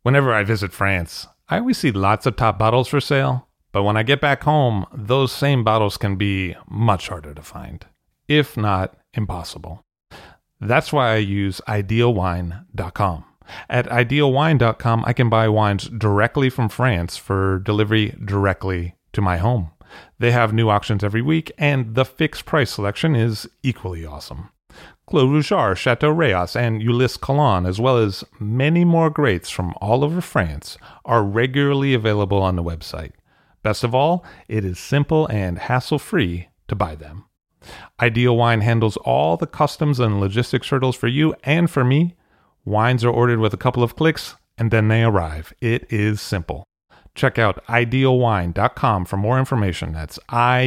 Whenever I visit France, I always see lots of top bottles for sale, but when I get back home, those same bottles can be much harder to find, if not impossible. That's why I use idealwine.com. At idealwine.com, I can buy wines directly from France for delivery directly to my home. They have new auctions every week, and the fixed price selection is equally awesome. Clos Rougeard, Chateau Rayas, and Ulysse Collin, as well as many more greats from all over France, are regularly available on the website. Best of all, it is simple and hassle-free to buy them. Ideal Wine handles all the customs and logistics hurdles for you and for me. Wines are ordered with a couple of clicks, and then they arrive. It is simple. Check out idealwine.com for more information. That's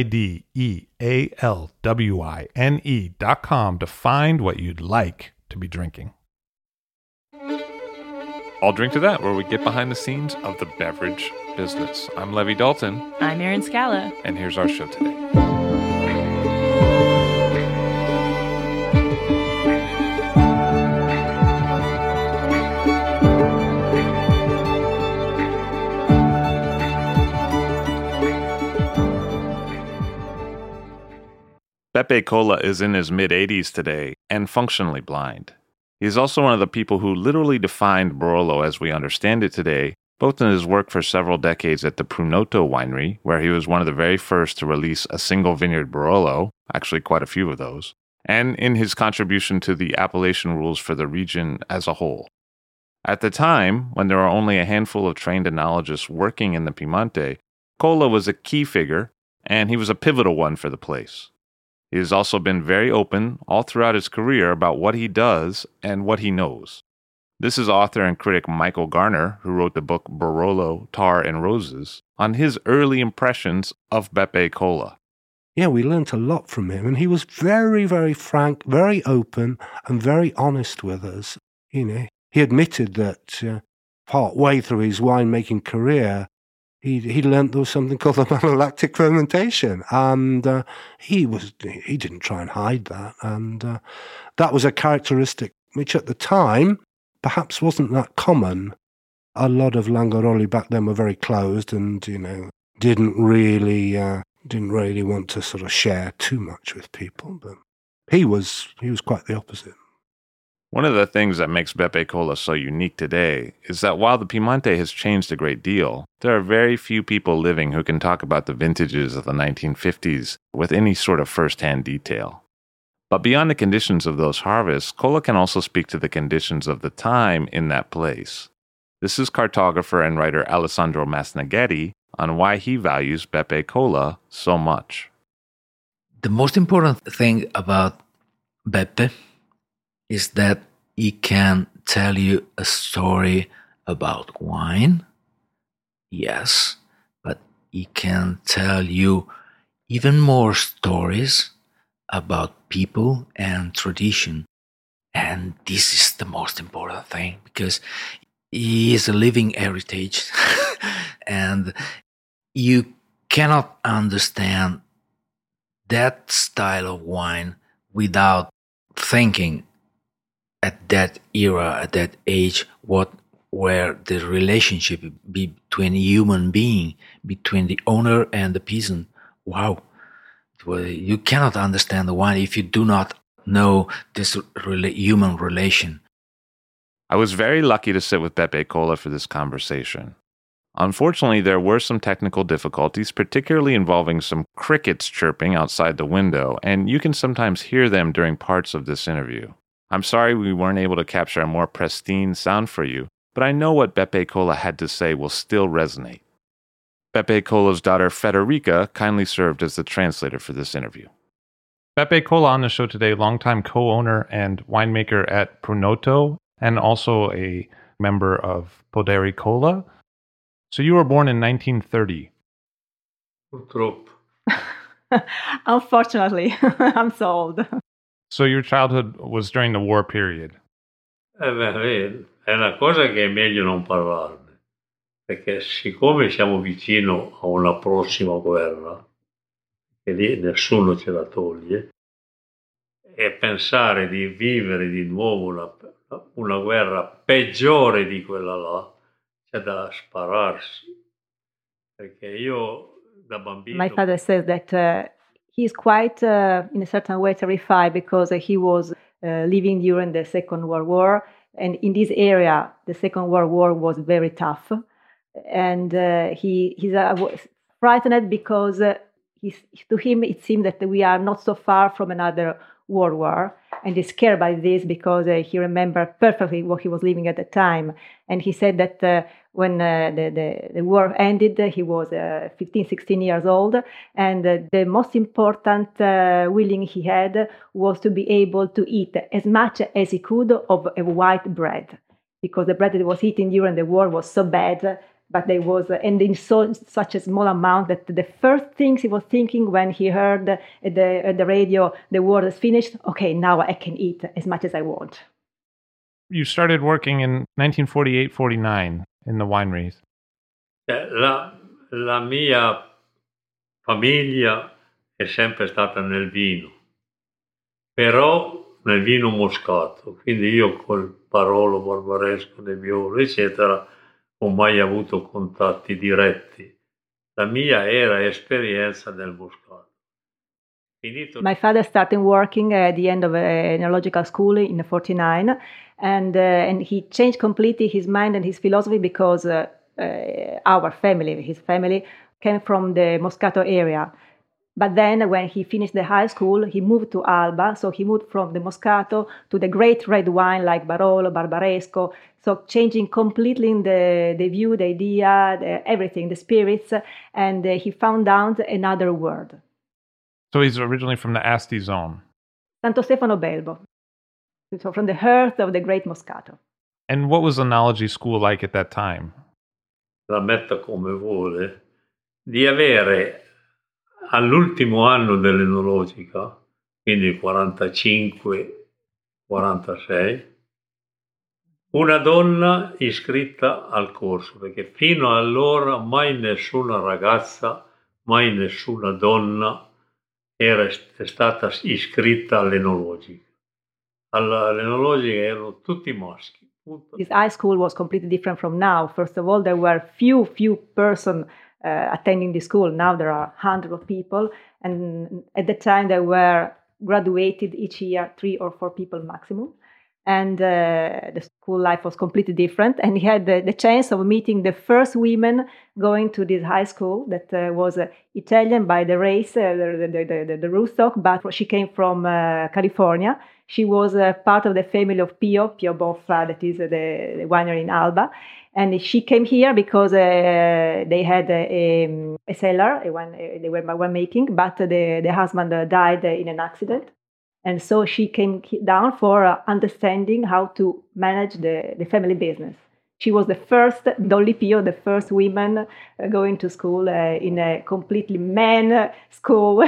IDEALWINE.com to find what you'd like to be drinking. I'll Drink to That, where we get behind the scenes of the beverage business. I'm Levi Dalton. I'm Erin Scala. And here's our show today. Beppe Colla is in his mid-80s today and functionally blind. He is also one of the people who literally defined Barolo as we understand it today, both in his work for several decades at the Prunoto winery, where he was one of the very first to release a single vineyard Barolo, actually quite a few of those, and in his contribution to the appellation rules for the region as a whole. At the time, when there were only a handful of trained enologists working in the Piemonte, Colla was a key figure, and he was a pivotal one for the place. He has also been very open all throughout his career about what he does and what he knows. This is author and critic Michael Garner, who wrote the book Barolo, Tar and Roses, on his early impressions of Beppe Colla. Yeah, we learnt a lot from him, and he was very, very frank, very open, and very honest with us. You know, he admitted that part way through his winemaking career, he learnt there was something called the malolactic fermentation, and he didn't try and hide that, and that was a characteristic which at the time perhaps wasn't that common. A lot of Langoroli back then were very closed, and didn't really want to sort of share too much with people. But he was quite the opposite. One of the things that makes Beppe Colla so unique today is that while the Piemonte has changed a great deal, there are very few people living who can talk about the vintages of the 1950s with any sort of first-hand detail. But beyond the conditions of those harvests, Colla can also speak to the conditions of the time in that place. This is cartographer and writer Alessandro Masnaghetti on why he values Beppe Colla so much. The most important thing about Beppe is that he can tell you a story about wine, yes, but he can tell you even more stories about people and tradition. And this is the most important thing, because he is a living heritage and you cannot understand that style of wine without thinking at that era, at that age, what were the relationship between human being, between the owner and the peasant. Wow. You cannot understand the wine if you do not know this human relation. I was very lucky to sit with Beppe Colla for this conversation. Unfortunately, there were some technical difficulties, particularly involving some crickets chirping outside the window, and you can sometimes hear them during parts of this interview. I'm sorry we weren't able to capture a more pristine sound for you, but I know what Beppe Colla had to say will still resonate. Beppe Colla's daughter Federica kindly served as the translator for this interview. Beppe Colla on the show today, longtime co-owner and winemaker at Prunoto, and also a member of Poderi Colla. So you were born in 1930. Purtroppo. Unfortunately, I'm so old. So your childhood was during the war period. Beh, è una cosa che è meglio non parlarne, perché siccome siamo vicino a una prossima guerra, e lì nessuno ce la toglie, e pensare di vivere di nuovo una guerra peggiore di quella là c'è da spararsi, perché io da bambino... My father says that he's quite, in a certain way, terrified because he was living during the Second World War. And in this area, the Second World War was very tough. And he's frightened because to him it seemed that we are not so far from another world war. And he's scared by this because he remembered perfectly what he was living at the time. And he said that when the war ended, he was 15, 16 years old. And the most important willing he had was to be able to eat as much as he could of a white bread, because the bread that was eaten during the war was so bad. But there was, and in such a small amount that the first things he was thinking when he heard at the radio, the war is finished, okay, now I can eat as much as I want. You started working in 1948-49 in the wineries. La mia famiglia è sempre stata nel vino, però nel vino moscato, quindi io col Barolo, Barbaresco, Nebbiolo, eccetera, ho mai avuto contatti diretti. La mia era esperienza nel moscato. My father started working at the end of an enological school in 49, and he changed completely his mind and his philosophy because our family, his family, came from the Moscato area. But then when he finished the high school, he moved to Alba. So he moved from the Moscato to the great red wine like Barolo, Barbaresco. So changing completely the view, the idea, everything, the spirits. And he found out another world. So he's originally from the Asti zone. Santo Stefano Belbo. So from the hearth of the great Moscato. And what was Enology School like at that time? La metta come vuole, di avere all'ultimo anno dell'enologica, quindi 45-46, una donna iscritta al corso, perché fino allora mai nessuna ragazza, mai nessuna donna è stata iscritta all'enologica. All'enologica erano tutti maschi. This high school was completely different from now. First of all, there were few persons attending the school. Now there are hundreds of people, and at the time there were graduated each year 3 or 4 people maximum. And the school life was completely different. And he had the chance of meeting the first women going to this high school that was Italian by the race, the rootstock, but she came from California. She was part of the family of Pio Boffa, that is the winery in Alba. And she came here because they had a cellar, they were winemaking, but the husband died in an accident. And so she came down for understanding how to manage the family business. She was the first, Dolly Pio, the first woman going to school in a completely man school.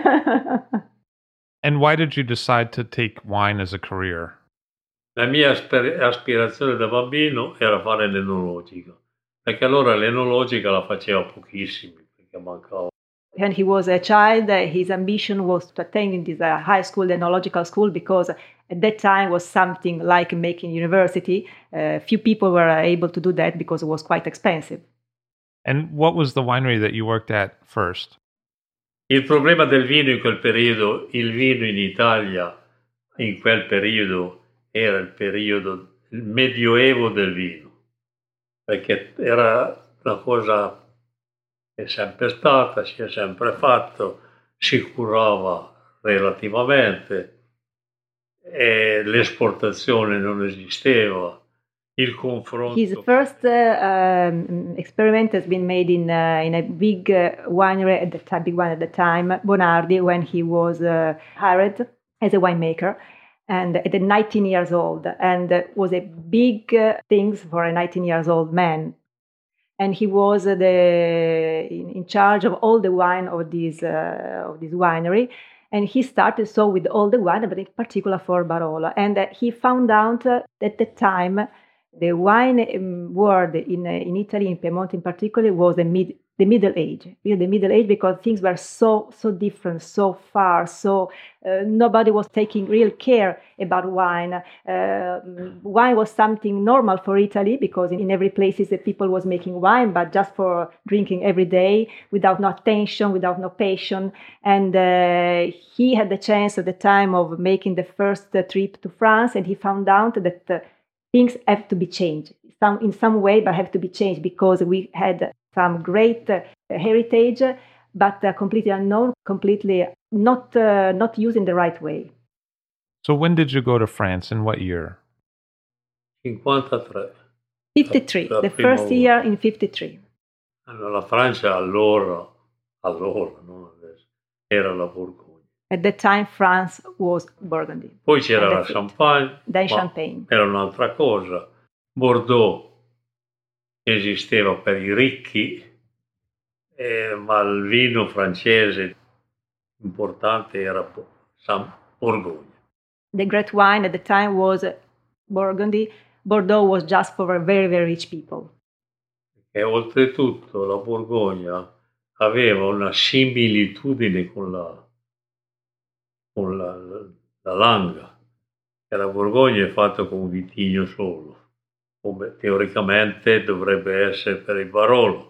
And why did you decide to take wine as a career? La mia aspirazione da bambino era fare l'enologica, perché allora l'enologica la faceva pochissimi, perché mancava. When he was a child, his ambition was to attend this high school, the enological school, because at that time was something like making university. Few people were able to do that because it was quite expensive. And what was the winery that you worked at first? Il problema del vino in quel periodo, il vino in Italia in quel periodo era il medioevo del vino, perché era una cosa è sempre stata, si è sempre fatto, si curava relativamente, e l'esportazione non esisteva, il confronto. His first experiment has been made in a big winery at the time, big one at the time, Bonardi, when he was hired as a winemaker, and at 19 years old, and was a big thing for a 19 years old man. And he was in charge of all the wine of this winery. And he started so with all the wine, but in particular for Barolo. And he found out that at the time, the wine world in Italy, in Piedmont in particular, was the the Middle Age, really the Middle Age, because things were so different, so far, so nobody was taking real care about wine. Wine was something normal for Italy, because in every place the people was making wine, but just for drinking every day, without no attention, without no passion. And he had the chance at the time of making the first trip to France, and he found out that things have to be changed in some way, but have to be changed, because we had some great heritage, but completely unknown, completely not used in the right way. So when did you go to France? In what year? 53. 53, the first year in 53. La Francia allora, non adesso, era la Borgogna. At that time France was Burgundy. Poi c'era la Champagne, then Champagne. Era un'altra cosa. Bordeaux esisteva per i ricchi, ma il vino francese importante era Borgogna. The great wine at the time was Burgundy. Bordeaux was just for very, very rich people. E oltretutto la Borgogna aveva una similitudine con la Langa, che la Borgogna è fatta con vitigno solo, come teoricamente dovrebbe essere per il Barolo.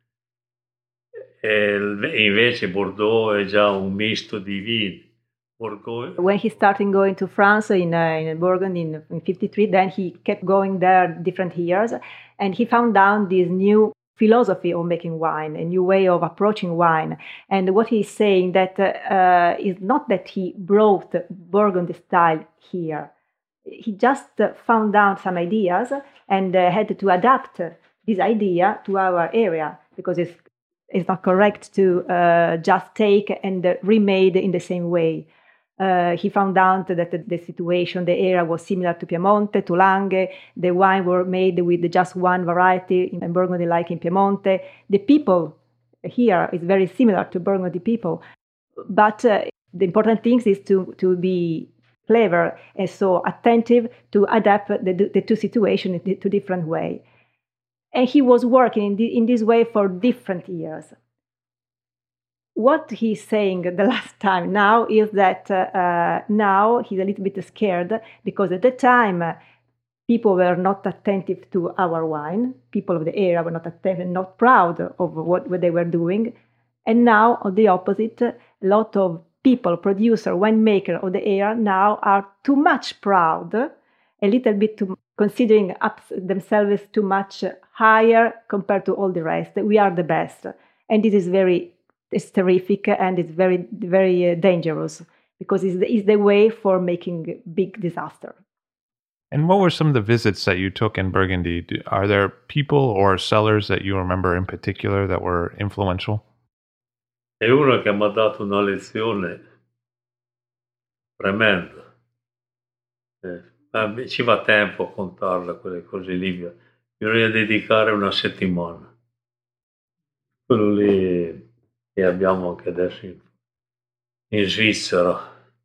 E invece Bordeaux è già un misto di vini. When he started going to France in Burgundy in 53, then he kept going there different years, and he found out this new philosophy of making wine, a new way of approaching wine. And what he's saying that is not that he brought Burgundy style here. He just found out some ideas and had to adapt this idea to our area, because it's not correct to just take and remade in the same way. He found out that the situation, the area was similar to Piemonte, to Langhe. The wine were made with just one variety in Burgundy, like in Piemonte. The people here is very similar to Burgundy people. But the important thing is to be clever and so attentive to adapt the two situations in two different ways. And he was working in this way for different years. What he's saying the last time now is that now he's a little bit scared, because at the time people were not attentive to our wine. People of the area were not attentive, not proud of what they were doing. And now, on the opposite, a lot of people, producer, winemaker of the area now are too much proud, a little bit too, considering themselves too much higher compared to all the rest. We are the best. And this is it's terrific, and it's very, very dangerous, because it's the way for making big disaster. And what were some of the visits that you took in Burgundy? Are there people or cellars that you remember in particular that were influential? È uno che mi ha dato una lezione tremenda. Ci va tempo a contarla, quelle cose lì. Bisogna dedicare una settimana. Quello lì che abbiamo anche adesso in Svizzera,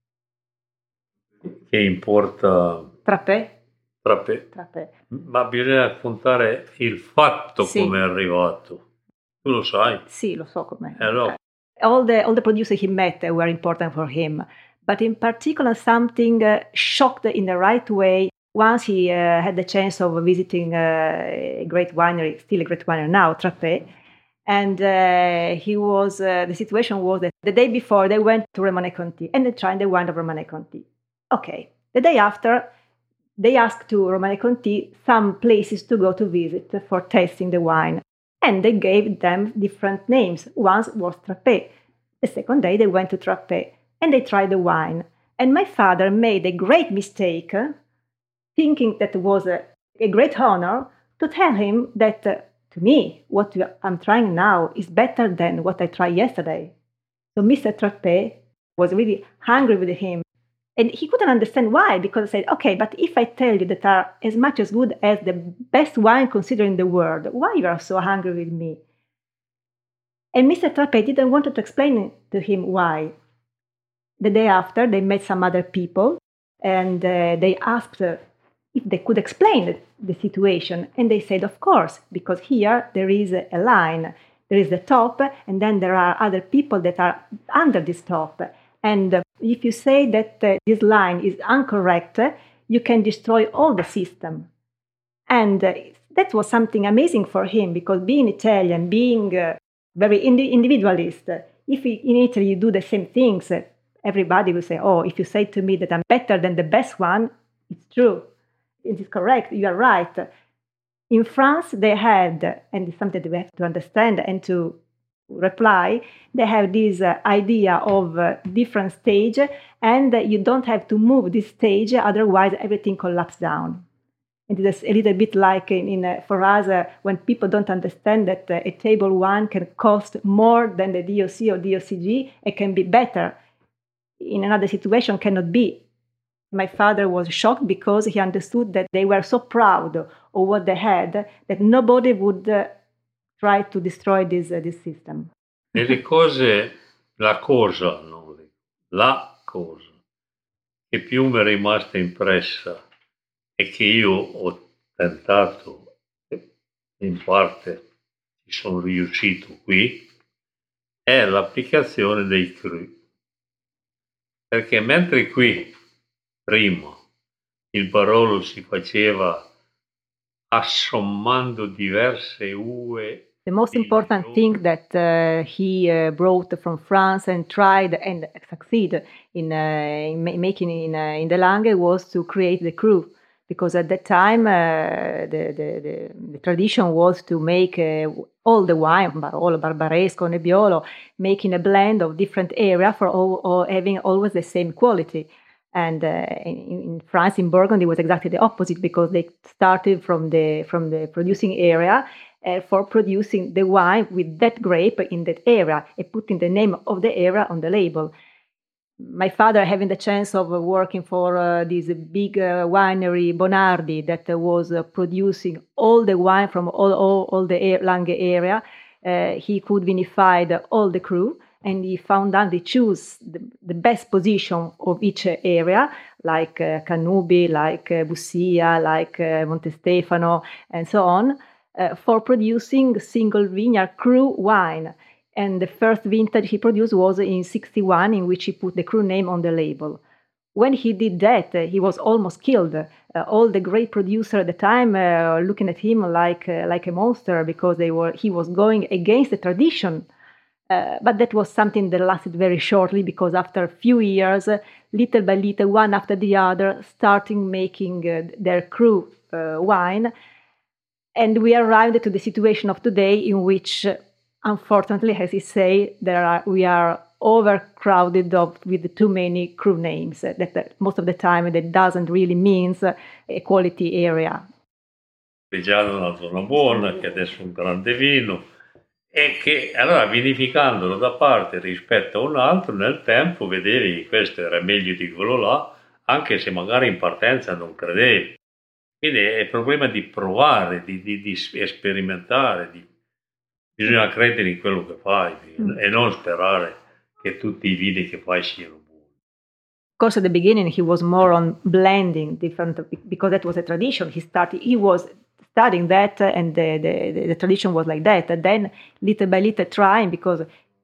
che importa Trappé. Ma bisogna raccontare il fatto, sì, come è arrivato. Tu lo sai? Sì, lo so com'è. Allora. All the producers he met were important for him, but in particular something shocked in the right way. Once he had the chance of visiting a great winery, still a great winery now, Trappé, and the situation was that the day before they went to Romanée-Conti and they tried the wine of Romanée-Conti. Okay, the day after they asked to Romanée-Conti some places to go to visit for tasting the wine. And they gave them different names. One was Trappé. The second day they went to Trappé and they tried the wine. And my father made a great mistake, thinking that it was a great honor to tell him that to me, what I'm trying now is better than what I tried yesterday. So Mr. Trappé was really angry with him. And he couldn't understand why, because I said, okay, but if I tell you that are as much as good as the best wine considered in the world, why you are so angry with me? And Mr. Trappé didn't want to explain to him why. The day after, they met some other people, and they asked if they could explain the situation. And they said, of course, because here there is a line. There is the top, and then there are other people that are under this top. And if you say that this line is incorrect, you can destroy all the system. And that was something amazing for him, because being Italian, being very individualist, if in Italy you do the same things, everybody will say, oh, if you say to me that I'm better than the best one, it's true. It is correct. You are right. In France, they had, and it's something that we have to understand and to reply, they have this idea of different stage, and you don't have to move this stage, otherwise everything collapses down. And it's a little bit like for us, when people don't understand that a table 1 can cost more than the DOC or DOCG, it can be better. In another situation, cannot be. My father was shocked because he understood that they were so proud of what they had that nobody would try to destroy this system. E le cose, la cosa che più mi è rimasta impressa e che io ho tentato, in parte ci sono riuscito qui, è l'applicazione dei cru. Perché mentre qui prima il Barolo si faceva assommando diverse uve. The most important thing that he brought from France and tried and succeeded in making in the Langhe was to create the cru, because at that time the tradition was to make all the wine, Barolo, Barbaresco, Nebbiolo, making a blend of different area for all having always the same quality. And in France, in Burgundy, it was exactly the opposite, because they started from the producing area for producing the wine with that grape in that area and putting the name of the area on the label. My father, having the chance of working for this big winery, Bonardi, that was producing all the wine from all the Langhe area, he could vinify all the cru. And he found out they choose the best position of each area, like Canubi, like Bussia, like Montestefano, and so on, for producing single vineyard cru wine. And the first vintage he produced was in 1961, in which he put the cru name on the label. When he did that, he was almost killed. All the great producers at the time looking at him like a monster, because he was going against the tradition. But that was something that lasted very shortly, because after a few years, little by little, one after the other, starting making their cru wine. And we arrived to the situation of today, in which, unfortunately, as he say, we are overcrowded with too many cru names. That most of the time that doesn't really means a quality area. Già una zona buona, che adesso è un grande vino. E che allora vinificandolo da parte rispetto a un altro, nel tempo vedevi che questo era meglio di quello là, anche se magari in partenza non credevi. Quindi è il problema di provare, di sperimentare, bisogna credere in quello che fai e non sperare che tutti i vini che fai siano buoni. Of course, at the beginning he was more on blending different, because that was a tradition. He was studying that, and the tradition was like that. And then little by little trying, because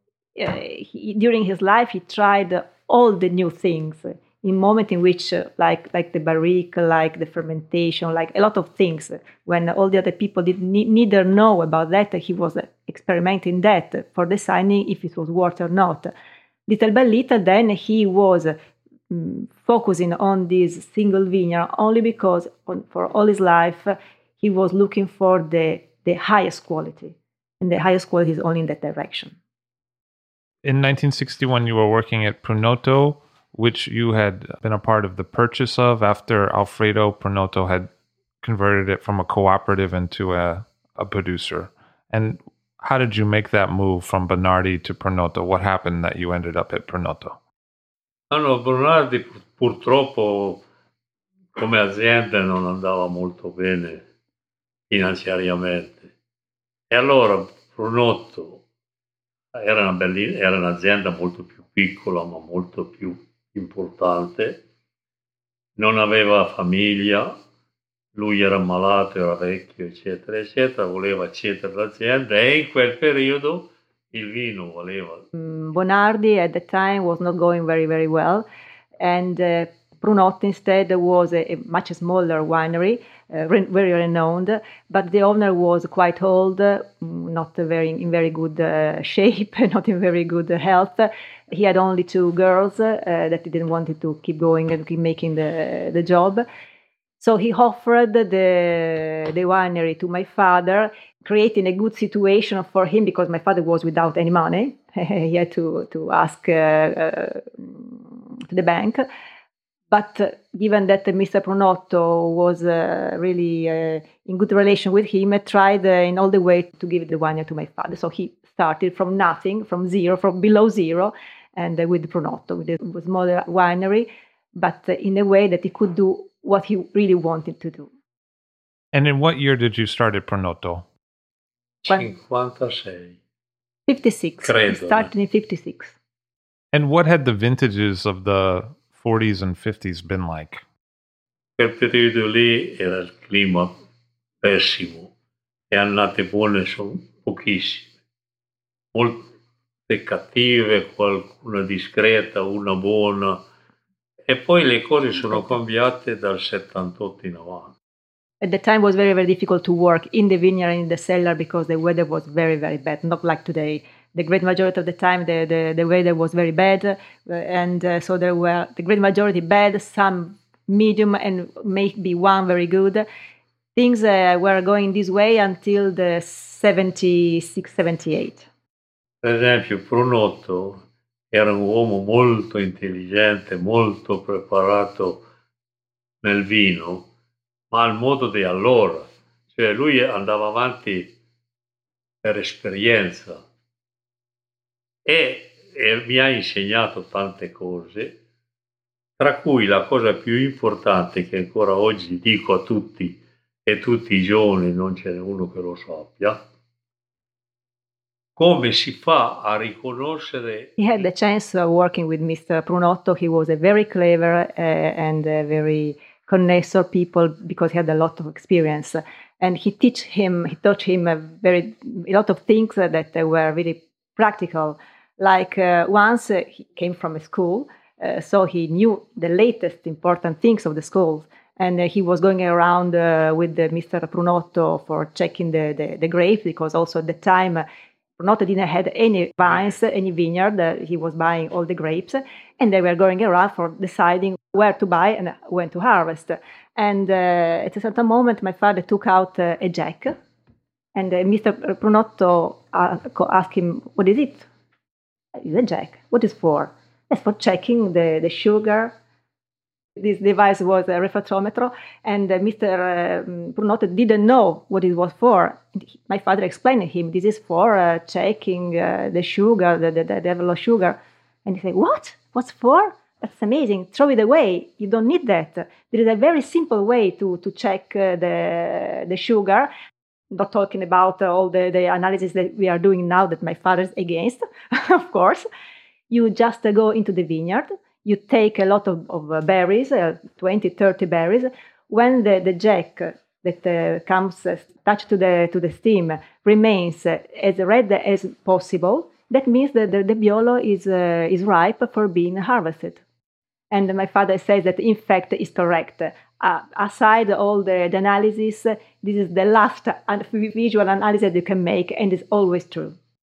during his life he tried all the new things in moment in which like the barrique, like the fermentation, like a lot of things, when all the other people did neither know about that, he was experimenting that for deciding if it was worth or not. Little by little, then he was focusing on this single vineyard only because for all his life he was looking for the highest quality, and the highest quality is only in that direction. In 1961, you were working at Pronotto, which you had been a part of the purchase of after Alfredo Pronotto had converted it from a cooperative into a producer. And how did you make that move from Bonardi to Pronotto? What happened that you ended up at Pronotto? No, Bonardi purtroppo come azienda non andava molto bene finanziariamente. E allora Pronotto era un'azienda molto più piccola, ma molto più importante, non aveva famiglia, lui era malato, era vecchio, eccetera, eccetera, voleva cedere l'azienda e in quel periodo il vino valeva. Bonardi at the time was not going very, very well, and Prunotto instead was a much smaller winery, very renowned, but the owner was quite old, not in very good shape, not in very good health. He had only 2 girls that he didn't want to keep going and keep making the job. So he offered the winery to my father, creating a good situation for him because my father was without any money. He had to ask to the bank. But given that Mr. Prunotto was really in good relation with him, I tried in all the way to give the winery to my father. So he started from nothing, from zero, from below zero, and with Prunotto, with a smaller winery, but in a way that he could do what he really wanted to do. And in what year did you start at Prunotto? 56. 56. Credo. He started in 56. And what had the vintages of the 40s and 50s been like? Quel periodo lì era il clima pessimo e annate buone sono pochissime. Molte cattive, qualcuna discreta, una buona. E poi le cose sono cambiate dal 78 in avanti. At the time, it was very, very difficult to work in the vineyard and in the cellar because the weather was very, very bad, not like today. The great majority of the time, the weather was very bad, and so there were the great majority bad, some medium, and maybe one very good. Things were going this way until the 76, 78. Per esempio, Prunotto era un uomo molto intelligente, molto preparato nel vino, ma al modo di allora. Cioè lui andava avanti per esperienza e mi ha insegnato tante cose, tra cui la cosa più importante che ancora oggi dico a tutti e tutti i giovani, non ce n'è uno che lo sappia, come si fa a riconoscere... He had the chance of working with Mr. Prunotto. He was a very clever and a very connoisseur people because he had a lot of experience. And he taught him a lot of things that were really practical. Like once he came from a school, so he knew the latest important things of the schools. And he was going around with Mr. Prunotto for checking the grapes because also at the time Prunotto didn't have any vines, any vineyard. He was buying all the grapes, and they were going around for deciding where to buy and when to harvest. And at a certain moment, my father took out a jack, and Mr. Prunotto asked him, "What is it?" "It's a jack." "What is for?" "It's for checking the sugar." This device was a refractometer, and Mr. Prunotto didn't know what it was for. My father explained to him, "This is for checking the sugar, the level of sugar." And he said, "What? What's for? That's amazing. Throw it away. You don't need that. There is a very simple way to check the sugar." Not talking about all the analysis that we are doing now that my father is against, of course. You just go into the vineyard. You take a lot of berries, 20, 30 berries. When the jack that comes attached to the stem remains as red as possible, that means that the Nebbiolo is ripe for being harvested. And my father says that, in fact, is correct. Aside all the analysis, this is the last visual analysis you can make, and it's always true.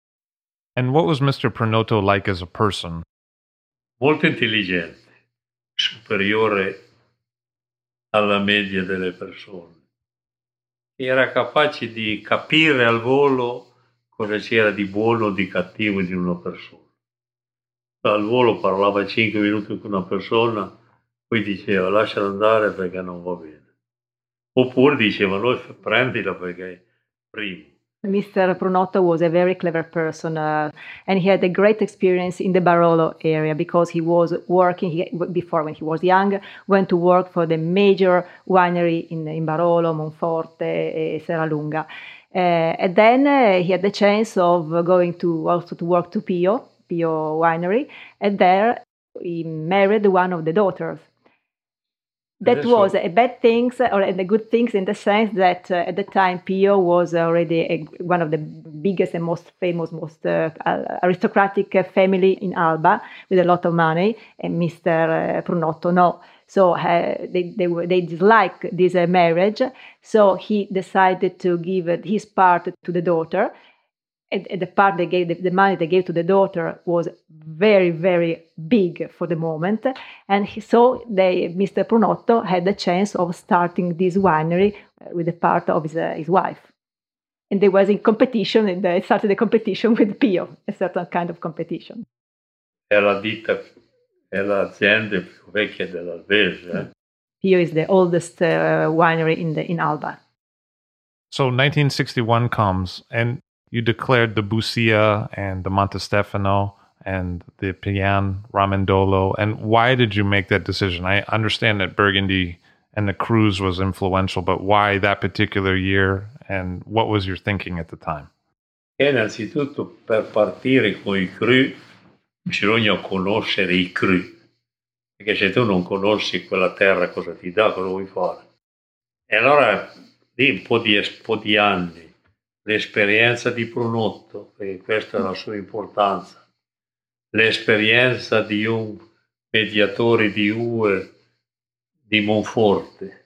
And what was Mr. Prunotto like as a person? Molto intelligente, superiore alla media delle persone. Era capace di capire al volo cosa c'era di buono o di cattivo in una persona. Al volo parlava 5 minuti con una persona, poi diceva lasciala andare perché non va bene. Oppure diceva no, prendila perché primo. Mr. Prunotto was a very clever person, and he had a great experience in the Barolo area because he was working, before when he was young, went to work for the major winery in Barolo, Monforte, Serralunga. And then he had the chance of going to work to Pio Winery, and there he married one of the daughters. That was a bad things or the good things in the sense that at the time Pio was already one of the biggest and most famous, most aristocratic family in Alba with a lot of money, and Mr. Prunotto no. So they disliked this marriage. So he decided to give his part to the daughter. And the part they gave, the money they gave to the daughter was very, very big for the moment. And so Mr. Prunotto had the chance of starting this winery with the part of his wife. And they was in competition, and they started a competition with Pio, a certain kind of competition. È l'azienda più vecchia dell'Albese. Pio is the oldest winery in Alba. So 1961 comes, and you declared the Busia and the Montestefano and the Pian Ramendolo. And why did you make that decision? I understand that Burgundy and the Crus was influential, but why that particular year? And what was your thinking at the time? Innanzitutto, per partire con i Cru, bisogna conoscere i Cru. Perché se tu non conosci quella terra, cosa ti dà, cosa vuoi fare? E allora, lì un po' di anni, l'esperienza di Prunotto, perché questa è la sua importanza, l'esperienza di un mediatore di UE di Monforte,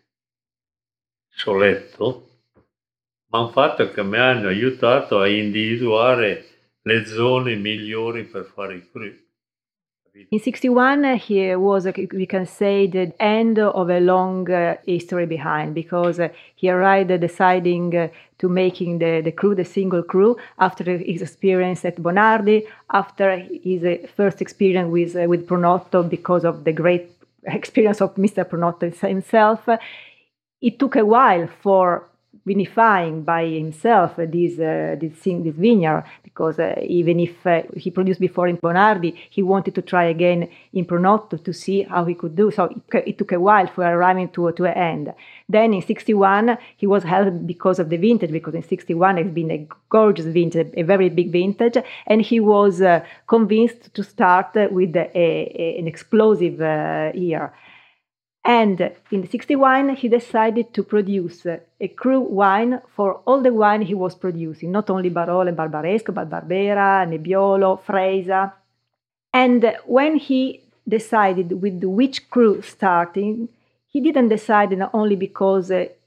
Soletto, mi hanno fatto che mi hanno aiutato a individuare le zone migliori per fare i Cru. In 61, he was, we can say, the end of a long history behind, because he arrived deciding to making the Cru, the single Cru, after his experience at Bonardi, after his first experience with Prunotto, because of the great experience of Mr. Prunotto himself. It took a while for vinifying by himself this vineyard, because even if he produced before in Bonardi, he wanted to try again in Prunotto to see how he could do. So it took a while for arriving to an end. Then in 61, he was helped because of the vintage, because in 61 it's been a gorgeous vintage, a very big vintage, and he was convinced to start with an explosive year. And in 61, he decided to produce a Cru wine for all the wine he was producing, not only Barolo and Barbaresco, but Barbera, Nebbiolo, Freisa. And when he decided with which Cru starting, he didn't decide only because that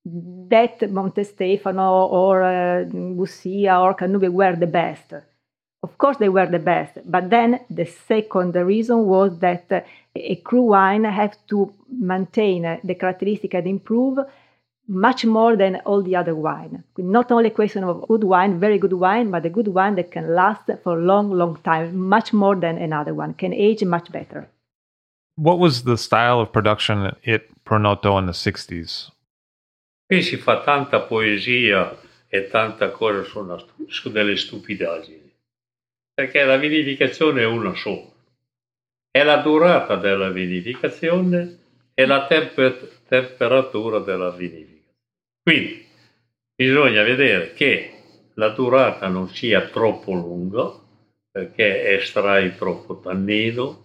Montestefano or Busia or Cannubio were the best. Of course, they were the best, but then the second reason was that a Cru wine has to maintain the characteristic and improve much more than all the other wine. Not only a question of good wine, very good wine, but a good wine that can last for a long, long time, much more than another one, can age much better. What was the style of production at Prunotto in the 60s? Qui si fa tanta poesia e tanta cosa su delle stupidaggini. Perché la vinificazione è una sola. È la durata della vinificazione e la temperatura della vinificazione. Quindi bisogna vedere che la durata non sia troppo lunga, perché estrai troppo tannino,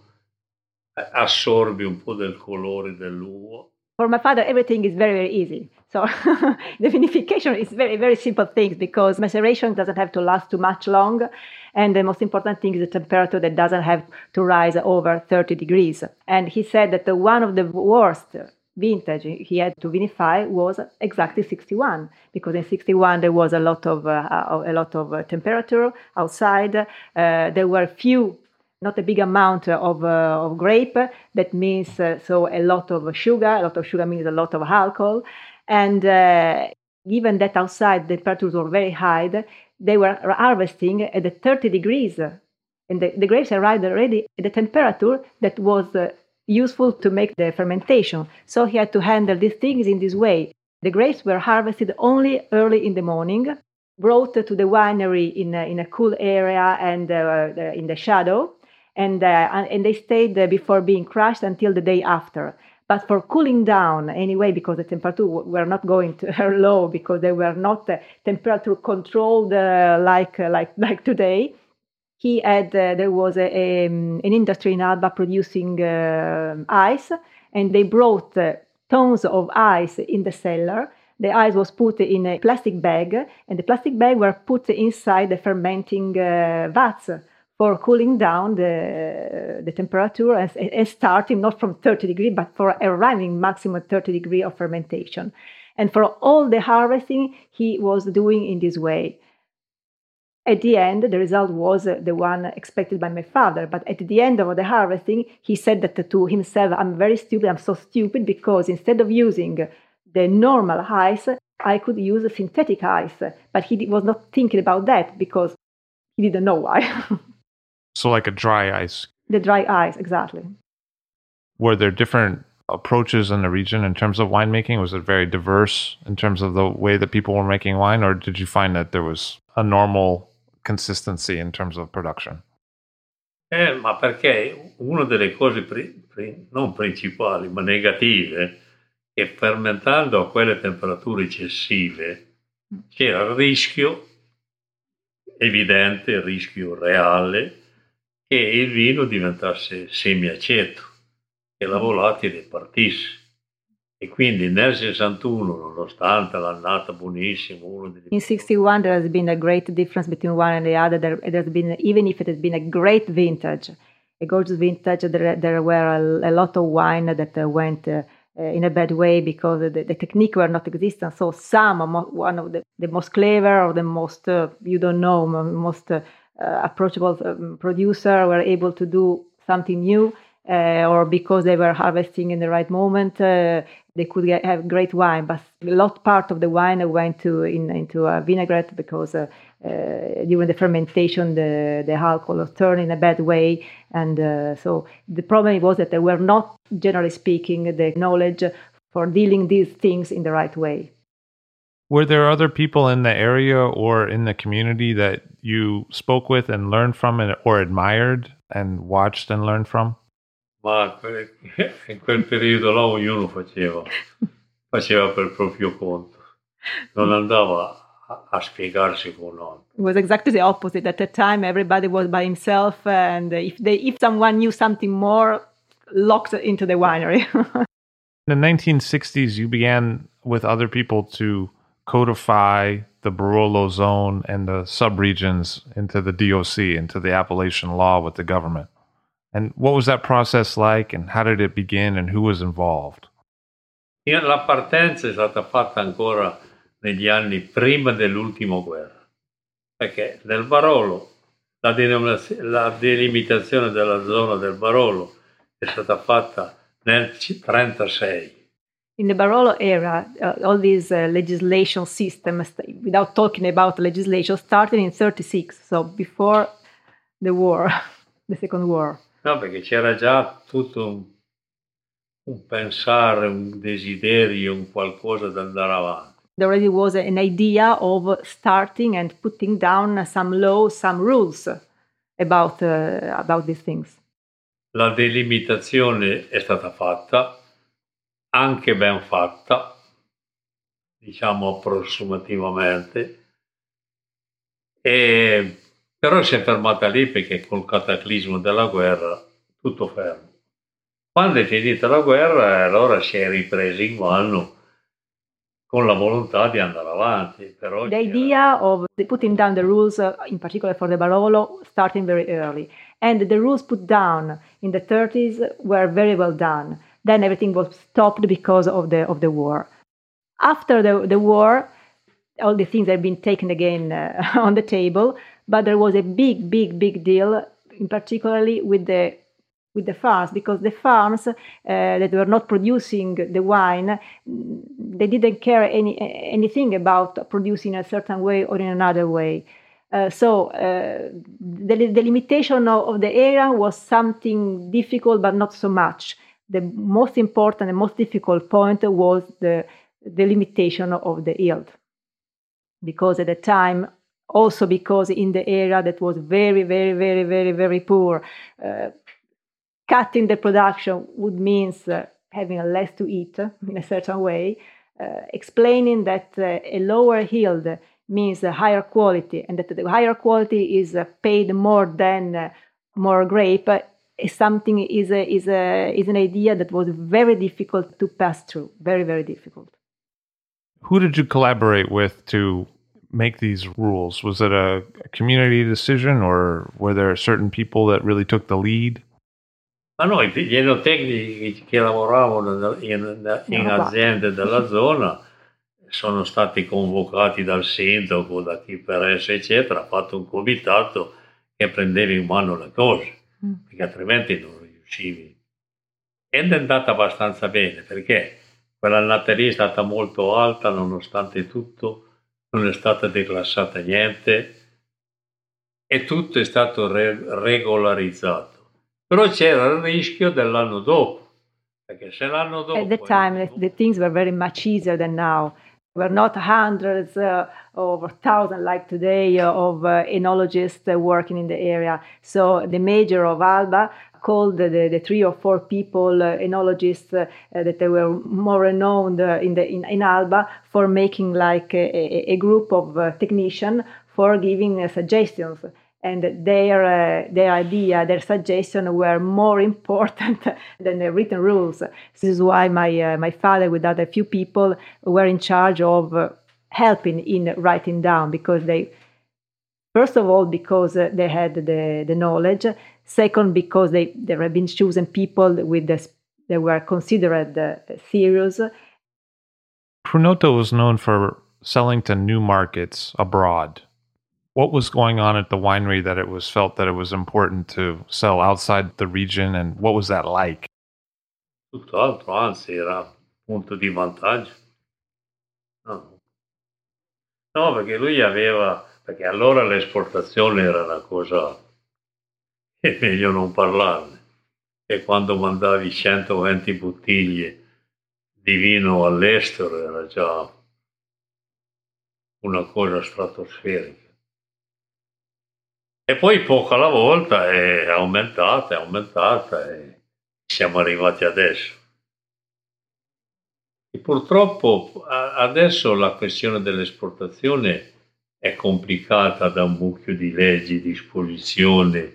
assorbi un po' del colore dell'uvo. For my father, everything is very, very easy. So the vinification is very, very simple things, because maceration doesn't have to last too much long. And the most important thing is the temperature that doesn't have to rise over 30 degrees. And he said that one of the worst vintage he had to vinify was exactly 61, because in 61 there was a lot of temperature outside. There were few, not a big amount of grape. That means so a lot of sugar. A lot of sugar means a lot of alcohol. And given that outside the temperatures were very high, they were harvesting at the 30 degrees. And the grapes arrived already at the temperature that was useful to make the fermentation. So he had to handle these things in this way. The grapes were harvested only early in the morning, brought to the winery in a cool area and in the shadow, and they stayed before being crushed until the day after. But for cooling down anyway, because the temperature were not going to low, because they were not temperature controlled like today. He had there was an industry in Alba producing ice, and they brought tons of ice in the cellar. The ice was put in a plastic bag, and the plastic bag were put inside the fermenting vats for cooling down the temperature and starting not from 30 degrees, but for arriving maximum 30 degrees of fermentation. And for all the harvesting, he was doing in this way. At the end, the result was the one expected by my father. But at the end of the harvesting, he said that to himself, I'm very stupid, I'm so stupid, because instead of using the normal ice, I could use synthetic ice. But he was not thinking about that because he didn't know why. So like a dry ice. The dry ice, exactly. Were there different approaches in the region in terms of winemaking? Was it very diverse in terms of the way that people were making wine, or did you find that there was a normal consistency in terms of production? Ma perché una delle cose non principali, ma negative, che fermentando a quelle temperature eccessive c'era il rischio evidente, il rischio reale, che il vino diventasse semiaceto, che la volatile partisse. E quindi nel 61, nonostante l'annata buonissima, in 61 there has been a great difference between one and the other. There's been, even if it has been a great vintage, a gorgeous vintage, there were a lot of wine that went in a bad way because the technique were not existent. So one of the most clever or the most, most approachable producer were able to do something new, or because they were harvesting in the right moment, they could have great wine. But a lot part of the wine went into a vinaigrette because during the fermentation the alcohol turned in a bad way, and so the problem was that there were not, generally speaking, the knowledge for dealing these things in the right way. Were there other people in the area or in the community that you spoke with and learned from, or admired and watched and learned from? Ma in quel periodo là ognuno faceva per il proprio conto, non andava a spiegarsi con altri. It was exactly the opposite. At the time, everybody was by himself, and if someone knew something more, locked into the winery. In the 1960s, you began with other people to codify the Barolo zone and the subregions into the DOC, into the Appalachian law with the government. And what was that process like, and how did it begin, and who was involved? La partenza è stata fatta ancora negli anni prima dell'ultima guerra, perché nel Barolo la delimitazione della zona del Barolo è stata fatta nel 1936. In the Barolo era, all these legislation systems, without talking about legislation, started in 1936, so before the war, the Second War. No, perché c'era già tutto un pensare, un desiderio, un qualcosa da andare avanti. There already was an idea of starting and putting down some laws, some rules about these things. La delimitazione è stata fatta, anche ben fatta, diciamo approssimativamente, però si è fermata lì perché col cataclismo della guerra tutto fermo. Quando è finita la guerra, allora si è ripresa in mano con la volontà di andare avanti. Però the idea of putting down the rules, in particular for the Barolo, starting very early. And the rules put down in the 30s were very well done. Then everything was stopped because of the war. After the war, all the things have been taken again on the table, but there was a big deal, in particularly with the farms, because the farms that were not producing the wine, they didn't care anything about producing a certain way or in another way. So the limitation of the area was something difficult, but not so much. The most important and most difficult point was the limitation of the yield. Because at the time, also because in the area that was very poor, cutting the production would mean having less to eat in a certain way, explaining that a lower yield means a higher quality, and that the higher quality is paid more than more grape. something is an idea that was very difficult to pass through, very, very difficult. Who did you collaborate with to make these rules? Was it a community decision, or were there certain people that really took the lead? Ma noi, gli enotecnici che lavoravano in aziende della zona, sono stati convocati dal sindaco, da chi per essa, eccetera, ha fatto un comitato che prendeva in mano le cose, perché altrimenti non riuscivi. Ed è andata abbastanza bene, perché quell'annata lì è stata molto alta, nonostante tutto, non è stata declassata niente, e tutto è stato regolarizzato. Però c'era il rischio dell'anno dopo, perché se l'anno dopo... At that time, the things were very much easier than now. We're not hundreds or thousands like today of enologists working in the area. So the mayor of Alba called the 3 or 4 people, enologists, that they were more renowned in Alba for making like a group of technicians for giving suggestions. And their idea, their suggestion were more important than the written rules. This is why my father, with other few people, were in charge of helping in writing down, because they, first of all, because they had the knowledge. Second, because they had been chosen people they were considered serious. Prunoto was known for selling to new markets abroad. What was going on at the winery that it was felt that it was important to sell outside the region, and what was that like? Tutt'altro, anzi, era un punto di vantaggio. No, perché lui aveva... Perché allora l'esportazione era una cosa... è meglio non parlarne. E quando mandavi 120 bottiglie di vino all'estero era già una cosa stratosferica. E poi poco alla volta è aumentata e siamo arrivati adesso. E purtroppo adesso la questione dell'esportazione è complicata da un mucchio di leggi, disposizioni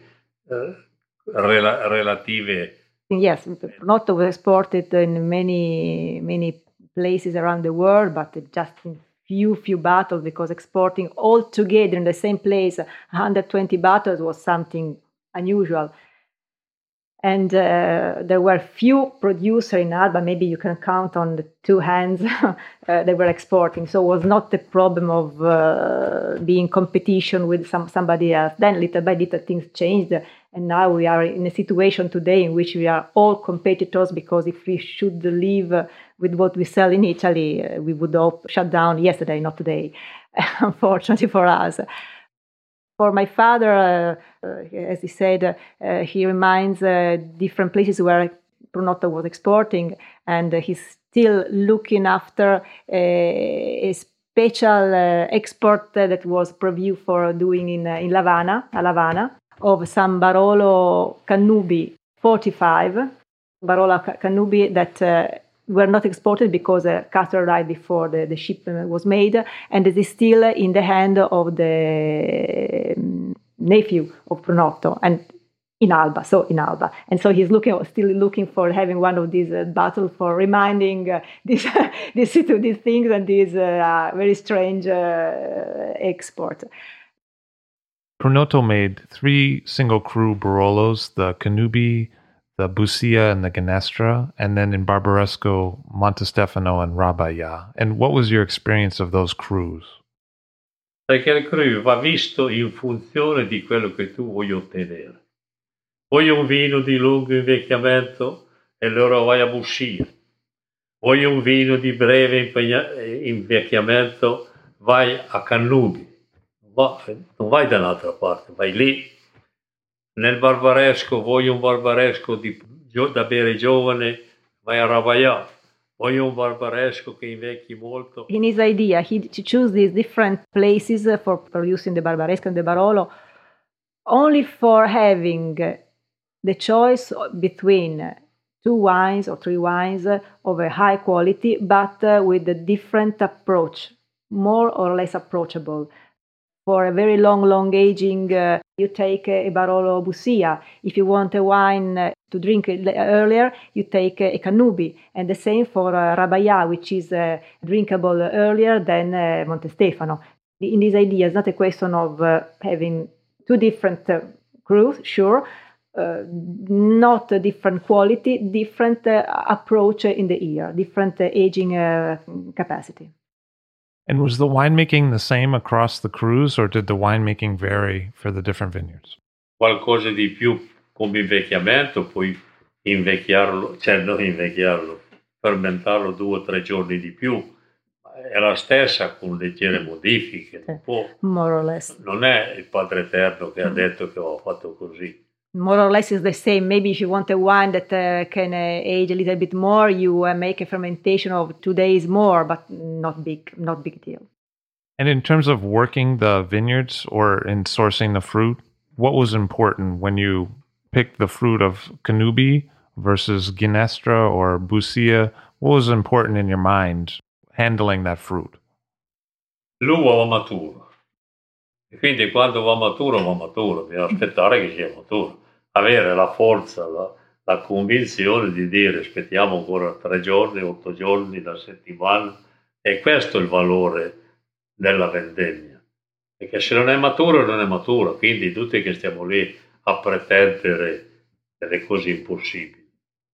relative. Yes, Pronotto was exported in many places around the world, but just in few bottles, because exporting all together in the same place 120 bottles was something unusual. And there were few producers in Alba, maybe you can count on the 2 hands, they were exporting. So it was not the problem of being competition with somebody else. Then little by little things changed. And now we are in a situation today in which we are all competitors, because if we should live with what we sell in Italy, we would all shut down yesterday, not today, unfortunately for us. For my father, as he said, he reminds different places where Pronotto was exporting, and he's still looking after a special export that was previewed for doing in Havana, of some Barolo Cannubi 45, Barolo Cannubi that were not exported because Castro arrived before the shipment was made, and it is still in the hand of the nephew of Pronotto, and in Alba. And so he's still looking for having one of these bottles for reminding these things and this very strange export. Pronotto made 3 single cru Barolos, the Cannubi, the Busia, and the Ginestra, and then in Barbaresco, Montestefano and Rabaia. And what was your experience of those crus? Perché il cru va visto in funzione di quello che tu vuoi ottenere. Vuoi un vino di lungo invecchiamento e allora vai a Busia. Vuoi un vino di breve invecchiamento, vai a Cannubi. Non vai da un'altra parte, vai lì. Nel Barbaresco, vuoi un Barbaresco da bere giovane, vai a Rabaia. Vuoi un Barbaresco che invecchi molto. In his idea, he chose these different places for producing the Barbaresco and the Barolo only for having the choice between 2 wines or 3 wines of a high quality, but with a different approach, more or less approachable. For a very long aging, you take a Barolo Busia. If you want a wine to drink earlier, you take a Canubi. And the same for Rabaia, which is drinkable earlier than Montestefano. In this idea, it's not a question of having two different crews, sure, not a different quality, different approach in the year, different aging capacity. And was the winemaking the same across the cruise, or did the winemaking vary for the different vineyards? Qualcosa di più come invecchiamento, puoi invecchiarlo, cioè non invecchiarlo, fermentarlo 2 o 3 giorni di più. È la stessa con leggere modifiche. More or less. Non è il Padre Eterno che ha detto che ho fatto così. More or less is the same. Maybe if you want a wine that can age a little bit more, you make a fermentation of 2 days more, but not big deal. And in terms of working the vineyards or in sourcing the fruit, what was important when you picked the fruit of Canubi versus Ginestra or Busia? What was important in your mind handling that fruit? L'uva va matura. E quindi quando va maturo, bisogna aspettare che sia maturo. Avere la forza, la convinzione di dire aspettiamo ancora 3 giorni, 8 giorni, una settimana, e questo è il valore della vendemmia, perché se non è maturo non è maturo, quindi tutti che stiamo lì a pretendere delle cose impossibili.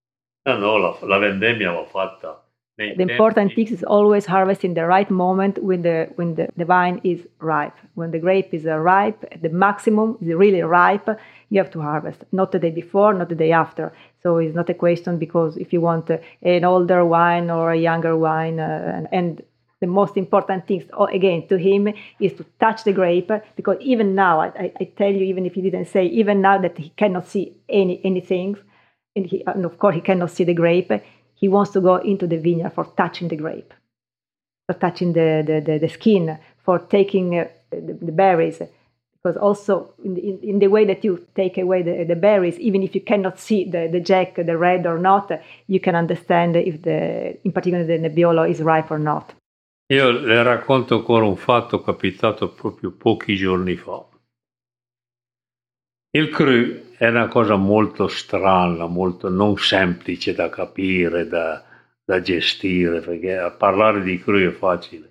No, la vendemmia va fatta. The important thing is always harvesting the right moment when the vine is ripe. When the grape is ripe, the maximum is really ripe, you have to harvest. Not the day before, not the day after. So it's not a question because if you want an older wine or a younger wine, and the most important thing, again, to him is to touch the grape, because even now, I tell you, even if he didn't say, even now that he cannot see anything, and of course he cannot see the grape, he wants to go into the vineyard for touching the grape, for touching the skin, for taking the berries. Because also in the way that you take away the berries, even if you cannot see the Jack, the red or not, you can understand if in particular the Nebbiolo is ripe or not. Io le racconto ancora un fatto capitato proprio pochi giorni fa. Il cru è una cosa molto strana, molto non semplice da capire, da gestire, perché a parlare di cru è facile.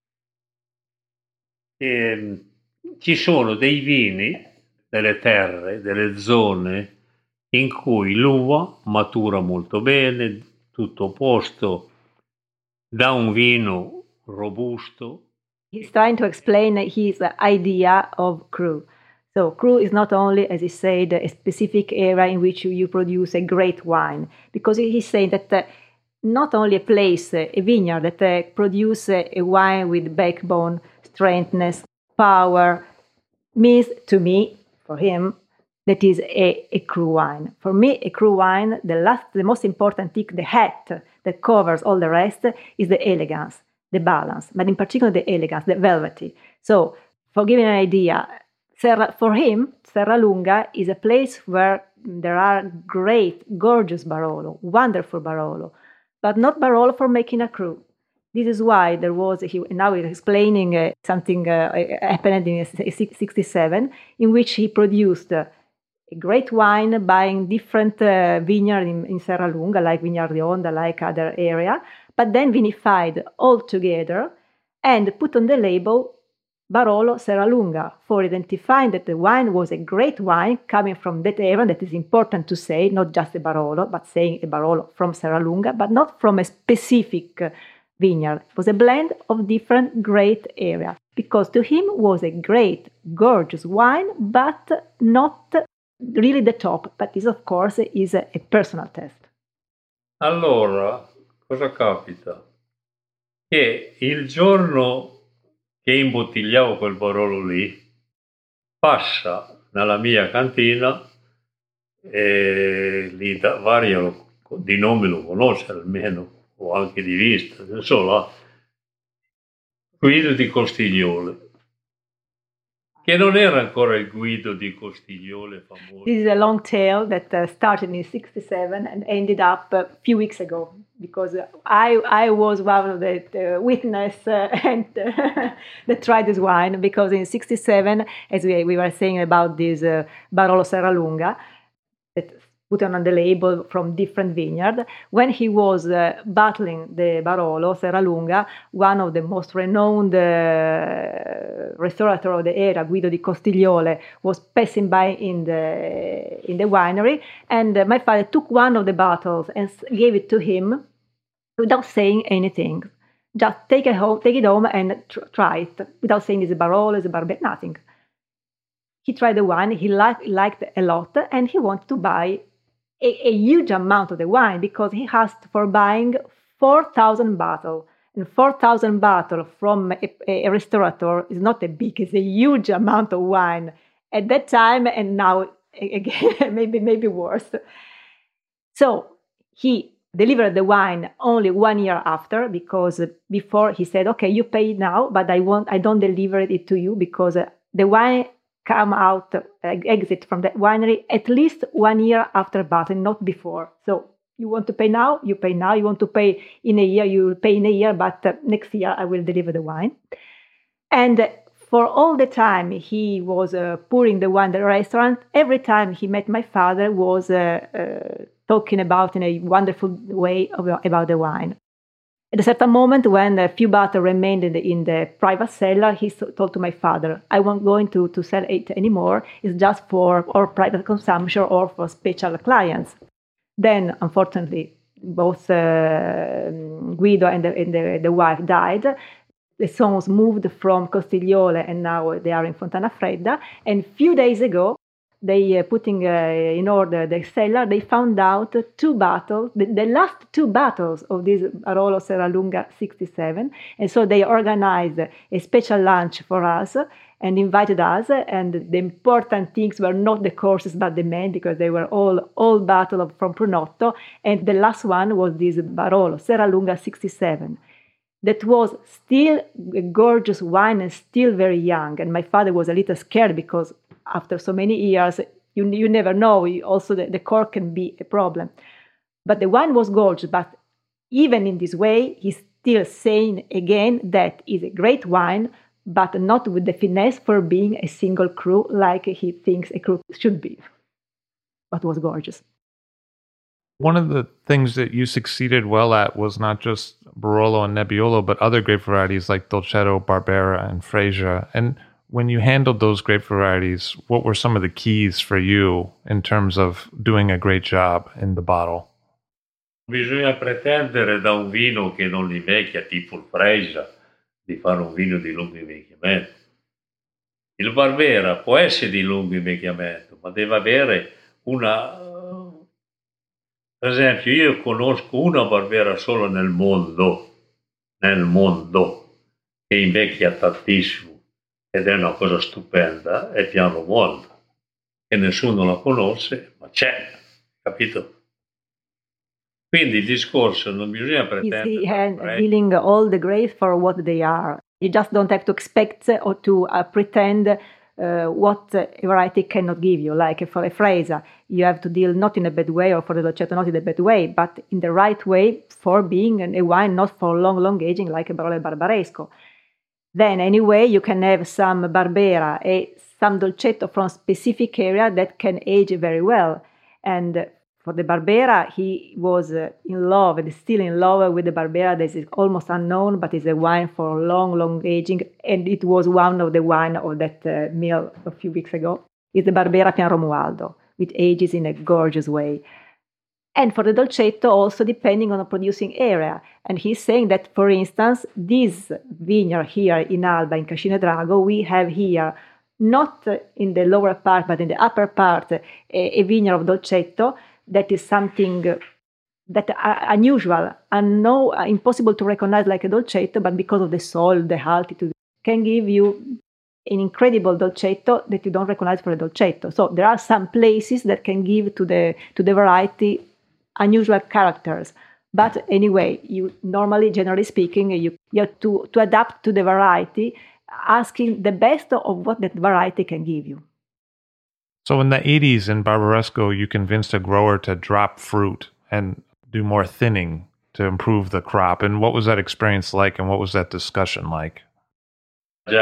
E ci sono dei vini, delle terre, delle zone in cui l'uva matura molto bene, tutto a posto, dà un vino robusto. He's trying to explain his idea of cru. So cru is not only, as he said, a specific area in which you produce a great wine, because he's saying that not only a place, a vineyard that produces a wine with backbone, strengthness, power, means to me, for him, that is a cru wine. For me, a cru wine, the most important thing, the hat that covers all the rest, is the elegance, the balance, but in particular the elegance, the velvety. So, for giving an idea, for him, Serralunga is a place where there are great, gorgeous Barolo, wonderful Barolo, but not Barolo for making a cru. This is why there was, now he's explaining something happened in 1967, in which he produced a great wine buying different vineyards in Serralunga, like Vignard di Onda, like other area, but then vinified all together and put on the label Barolo Serralunga, for identifying that the wine was a great wine coming from that area. That is important to say, not just a Barolo, but saying a Barolo from Serralunga, but not from a specific vineyard. It was a blend of different great areas, because to him was a great, gorgeous wine, but not really the top. But this, of course, is a personal test. Allora, cosa capita? Che il giorno che imbottigliavo quel Barolo lì, passa nella mia cantina e lì vario di nome lo conosce almeno, o anche di vista, non so, là, Guido di Costigliole, che non era ancora il Guido di Costigliole famoso. This is a long tale that started in 1967 and ended up a few weeks ago. because I was one of the witness and that tried this wine, because in 67, as we were saying about this Barolo Serralunga, that put on the label from different vineyard. When he was battling the Barolo Serralunga, one of the most renowned restaurateur of the era, Guido di Costigliole, was passing by in the winery, and my father took one of the bottles and gave it to him without saying anything. Just take it home and try it, without saying it's a Barolo, it's a Barbera, nothing. He tried the wine, he liked it a lot, and he wanted to buy a huge amount of the wine, because he asked for buying 4,000 bottles. And 4,000 bottles from a restaurateur is not a big, it's a huge amount of wine at that time, and now again, maybe worse. So he delivered the wine only 1 year after, because before he said, okay, you pay now, but I don't deliver it to you, because the wine exit from the winery at least 1 year after bottling, not before. So you want to pay now, you pay now. You want to pay in a year, you pay in a year, but next year I will deliver the wine. And for all the time he was pouring the wine in the restaurant, every time he met my father was talking about in a wonderful way about the wine. At a certain moment, when a few bottles remained in the private cellar, he told to my father, I won't going to sell it anymore. It's just for our private consumption or for special clients. Then, unfortunately, both Guido and the wife died. The sons moved from Costigliole, and now they are in Fontana Fredda. And a few days ago, they putting in order the cellar, they found out 2 bottles, the last 2 bottles of this Barolo Serralunga 67. And so they organized a special lunch for us and invited us. And the important things were not the courses, but the men, because they were all bottles from Prunotto. And the last one was this Barolo Serralunga 67. That was still a gorgeous wine and still very young. And my father was a little scared, because after so many years, you never know. Also, the cork can be a problem. But the wine was gorgeous. But even in this way, he's still saying again that it's a great wine, but not with the finesse for being a single cru like he thinks a cru should be. But was gorgeous. One of the things that you succeeded well at was not just Barolo and Nebbiolo, but other grape varieties like Dolcetto, Barbera, and Fresia. And when you handled those grape varieties, what were some of the keys for you in terms of doing a great job in the bottle? Bisogna pretendere da un vino che non invecchia, tipo il Fresia, di fare un vino di lungo invecchiamento. Il Barbera può essere di lungo invecchiamento, ma deve avere una... Per esempio, io conosco una Barbera solo nel mondo, che invecchia tantissimo, ed è una cosa stupenda, è Piano Mondo, che nessuno la conosce, ma c'è, capito? Quindi il discorso non bisogna pretendere... dealing all the grapes for what they are. You just don't have to expect or to pretend what a variety cannot give you. Like for a Fresia, you have to deal not in a bad way, or for the Dolcetto not in a bad way, but in the right way for being a wine, not for long aging like a Barolo Barbaresco. Then anyway, you can have some Barbera and some Dolcetto from specific area that can age very well. And for the Barbera, he was in love and is still in love with the Barbera that is almost unknown, but is a wine for long aging. And it was one of the wine of that meal a few weeks ago. It's the Barbera Pian Romualdo, which ages in a gorgeous way. And for the Dolcetto, also depending on the producing area. And he's saying that, for instance, this vineyard here in Alba, in Cascine Drago, we have here, not in the lower part, but in the upper part, a vineyard of Dolcetto that is something that unusual and impossible to recognize like a Dolcetto, but because of the soil, the altitude, can give you an incredible Dolcetto that you don't recognize for a Dolcetto. So there are some places that can give to the variety unusual characters. But anyway, you normally, generally speaking, you have to adapt to the variety, asking the best of what that variety can give you. So in the 80s in Barbaresco, you convinced a grower to drop fruit and do more thinning to improve the crop. And what was that experience like, and what was that discussion like? Già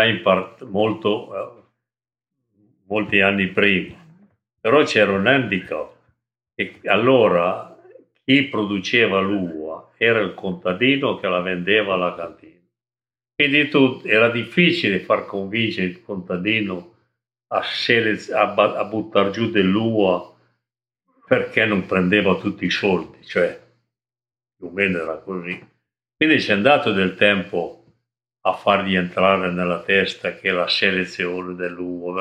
molti anni prima, però c'era un handicap, e allora chi produceva l'uva era il contadino che la vendeva alla cantina. Quindi era difficile far convincere il contadino a buttare giù dell'uva perché non prendeva tutti i soldi, cioè più o meno era così. Quindi c'è andato del tempo a fargli entrare nella testa che la selezione dell'uva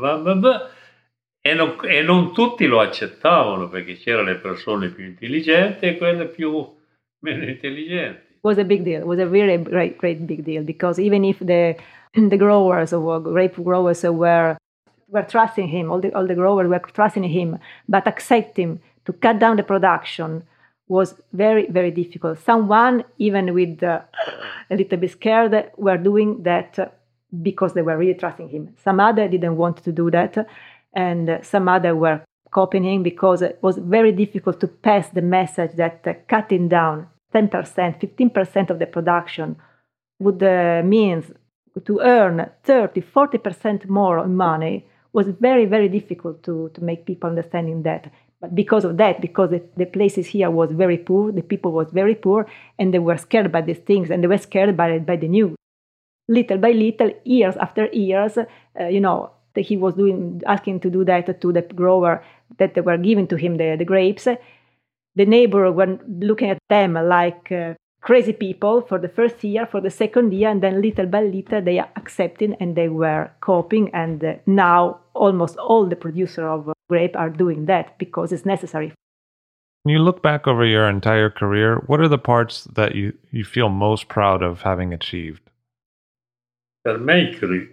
e non tutti lo accettavano, perché c'erano le persone più intelligenti e quelle meno intelligenti. It was a big deal. It was a very great big deal, because even if the growers or grape growers were trusting him, all the growers were trusting him, but accepting to cut down the production was very, very difficult. Someone, even with a little bit scared, were doing that because they were really trusting him. Some other didn't want to do that, and some other were copying him because it was very difficult to pass the message that cutting down 10%, 15% of the production would mean to earn 30, 40% more money was very, very difficult to make people understanding that. But because of that, because the places here was very poor, the people was very poor, and they were scared by these things, and they were scared by the news. Little by little, years after years, that he was asking to do that to the grower that they were giving to him the grapes. The neighbor were looking at them like crazy people for the first year, for the second year, and then little by little they are accepting and they were coping. And now almost all the producers of grape are doing that because it's necessary. When you look back over your entire career, what are the parts that you feel most proud of having achieved? Per me i cru,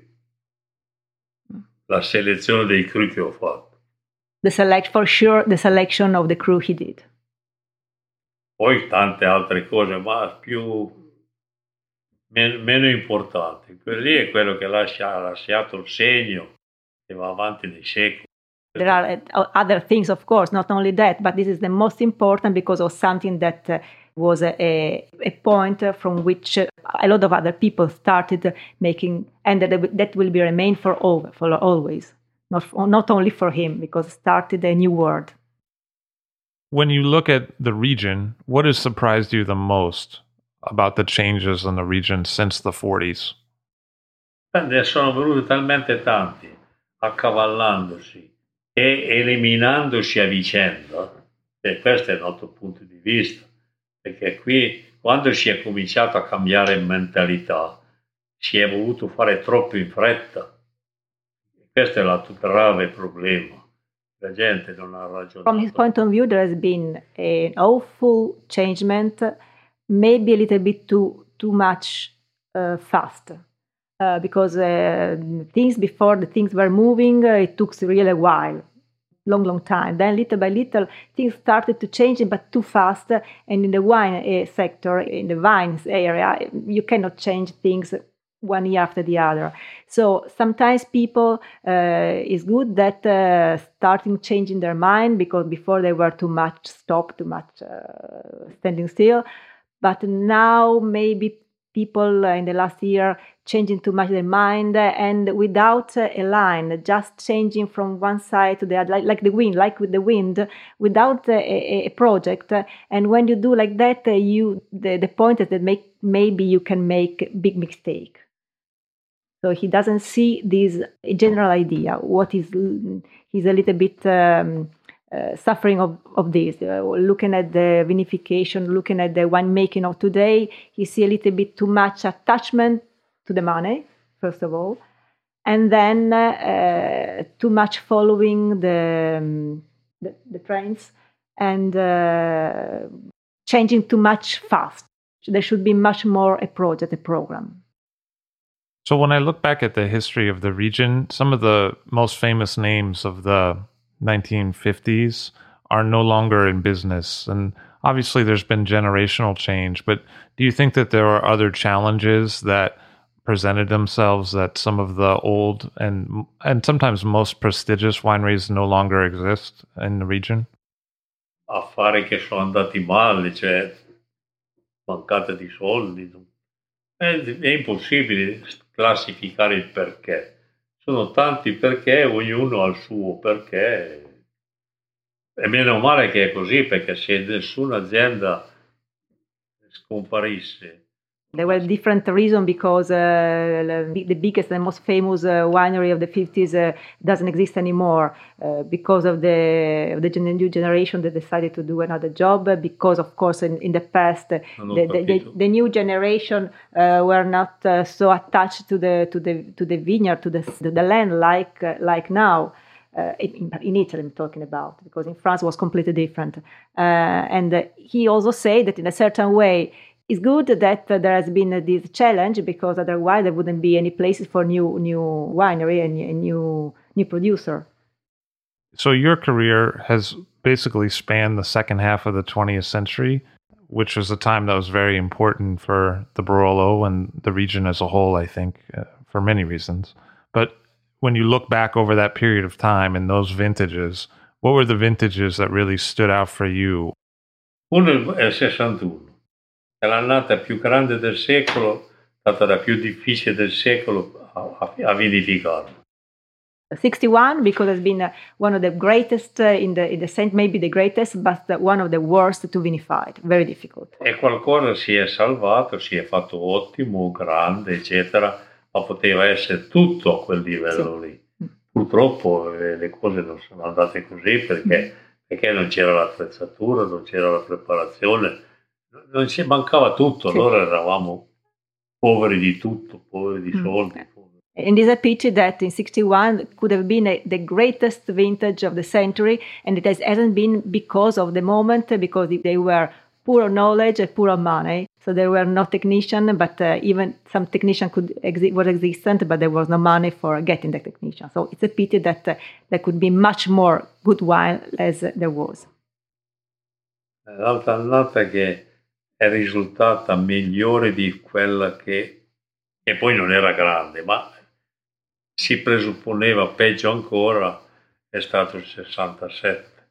la selezione dei cru che ho fatto. The selection of the cru he did. Poi tante altre cose, ma meno importanti. Quello lì è quello che ha lasciato il segno e va avanti nei secoli. There are other things, of course, not only that, but this is the most important because of something that was a point from which a lot of other people started making, and that will be remain for always, not only for him, because started a new world. When you look at the region, what has surprised you the most about the changes in the region since the 40s? Ne sono venuti talmente tanti, accavallandosi e eliminandosi a vicenda, e questo è il nostro punto di vista, perché qui quando si è cominciato a cambiare mentalità si è voluto fare troppo in fretta, e questo è il grave problema. La gente non ha ragionato. From his point of view, there has been an awful changement, maybe a little bit too much fast, because things before the things were moving, it took really a while, long time. Then little by little, things started to change, but too fast. And in the wine sector, in the vines area, you cannot change things one year after the other. So sometimes people is good that starting changing their mind, because before they were too much standing still. But now maybe people in the last year changing too much their mind, and without a line, just changing from one side to the other, like with the wind, without a project. And when you do like that, the point is that maybe you can make a big mistake. So he doesn't see this general idea. He's a little bit suffering of this. Looking at the vinification, looking at the winemaking of today, he see a little bit too much attachment to the money, first of all, and then too much following the trends and changing too much fast. There should be much more a project, a program. So when I look back at the history of the region, some of the most famous names of the 1950s are no longer in business. And obviously there's been generational change, but do you think that there are other challenges that presented themselves, that some of the old and sometimes most prestigious wineries no longer exist in the region? Affari che sono andati male, cioè mancata di soldi. È impossibile classificare il perché. Sono tanti perché, ognuno ha il suo perché. E meno male che è così, perché se nessuna azienda scomparisse. There were different reasons because the biggest and most famous winery of the 50s doesn't exist anymore because of the new generation that decided to do another job. Because, of course, in the past, the new generation were not so attached to the vineyard, to the land like now. In Italy, I'm talking about, because in France it was completely different. And he also said that in a certain way, it's good that there has been this challenge, because otherwise there wouldn't be any places for new winery and new producer. So your career has basically spanned the second half of the 20th century, which was a time that was very important for the Barolo and the region as a whole, I think, for many reasons. But when you look back over that period of time and those vintages, what were the vintages that really stood out for you? Uno è il 61. È l'annata più grande del secolo, stata la più difficile del secolo a vinificare. 61 because it's been one of the greatest in the sense, maybe the greatest, but one of the worst to vinify. Very difficult. E qualcosa si è salvato, si è fatto ottimo, grande, eccetera, ma poteva essere tutto a quel livello lì. Purtroppo le cose non sono andate così perché non c'era l'attrezzatura, non c'era la preparazione. Non ci mancava tutto, allora eravamo poveri di tutto, poveri di soldi. And it's a pity that in 61 could have been the greatest vintage of the century, and it hasn't been because of the moment, because they were poor on knowledge and poor on money. So there were no technicians, but even some technician was existent, but there was no money for getting the technician. So it's a pity that there could be much more good wine as there was. L'altra annata che è risultata migliore di quella che poi non era grande, ma si presupponeva peggio ancora, è stato il 67.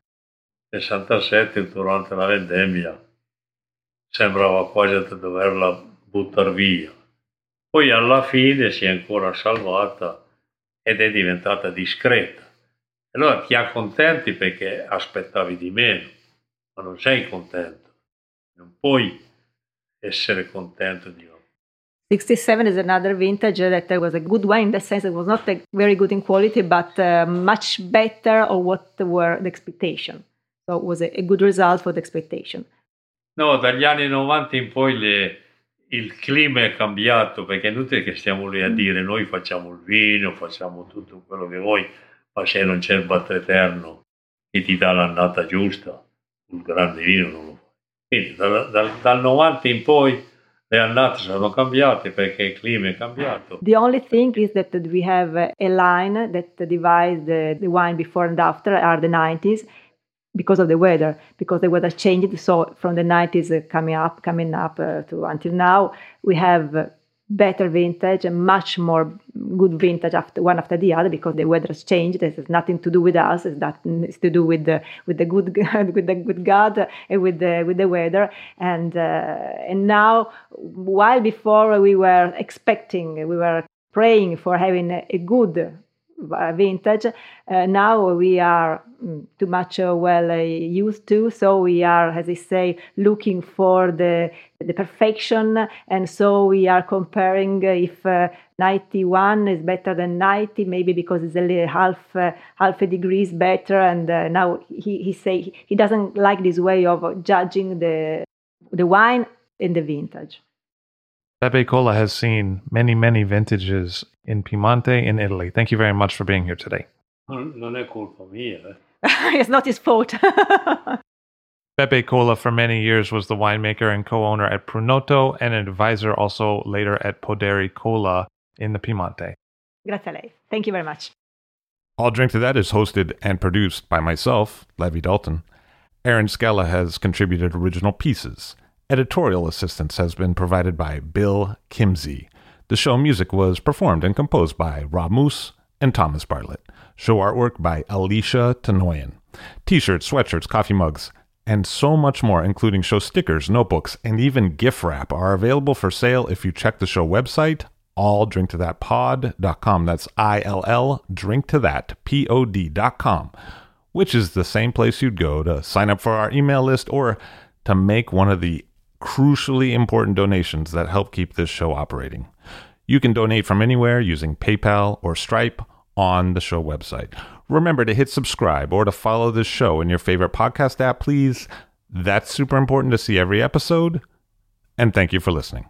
67 durante la vendemmia sembrava quasi di doverla buttare via. Poi alla fine si è ancora salvata ed è diventata discreta. Allora ti accontenti perché aspettavi di meno, ma non sei contento. Non puoi essere contento di 67 is another vintage that was a good wine in the sense it was not very good in quality, but much better of what were the expectation. So it was a good result for the expectation. No, dagli anni 90 in poi il clima è cambiato, perché è inutile che stiamo lì a dire noi facciamo il vino, facciamo tutto quello che vuoi, ma se non c'è il Battere Eterno che ti dà l'annata giusta, il grande vino non lo fa. Quindi dal 90 in poi le annate sono cambiate perché il clima è cambiato. The only thing is that we have a line that divides the wine before and after are the 90s because of the weather changed. So from the 90s coming up to until now, we have better vintage and much more good vintage one after the other because the weather has changed. It has nothing to do with us. It's to do with the good with the good God and with the weather. And now, while before we were praying for having a good vintage, now we are too much used to, so we are, as I say, looking for the perfection, and so we are comparing if 91 is better than 90, maybe because it's a little half a degrees better, and now he say he doesn't like this way of judging the wine and the vintage. Beppe Cola has seen many, many vintages in Piemonte in Italy. Thank you very much for being here today. Non è colpa mia. It's not his fault. Beppe Cola for many years was the winemaker and co-owner at Prunoto and an advisor also later at Poderi Cola in the Piemonte. Grazie a lei. Thank you very much. I'll Drink to That is hosted and produced by myself, Levi Dalton. Aaron Scala has contributed original pieces. Editorial assistance has been provided by Bill Kimsey. The show music was performed and composed by Rob Moose and Thomas Bartlett. Show artwork by Alicia Tenoyan. T-shirts, sweatshirts, coffee mugs, and so much more, including show stickers, notebooks, and even gift wrap, are available for sale if you check the show website, alldrinktothatpod.com. That's ILL, drinktothatpod.com, which is the same place you'd go to sign up for our email list or to make one of the crucially important donations that help keep this show operating. You can donate from anywhere using PayPal or Stripe on the show website. Remember to hit subscribe or to follow this show in your favorite podcast app, please. That's super important to see every episode. And thank you for listening.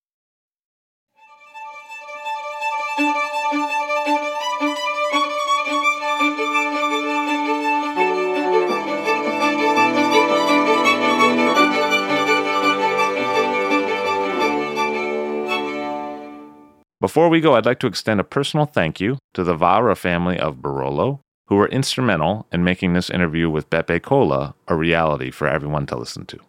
Before we go, I'd like to extend a personal thank you to the Vara family of Barolo, who were instrumental in making this interview with Beppe Cola a reality for everyone to listen to.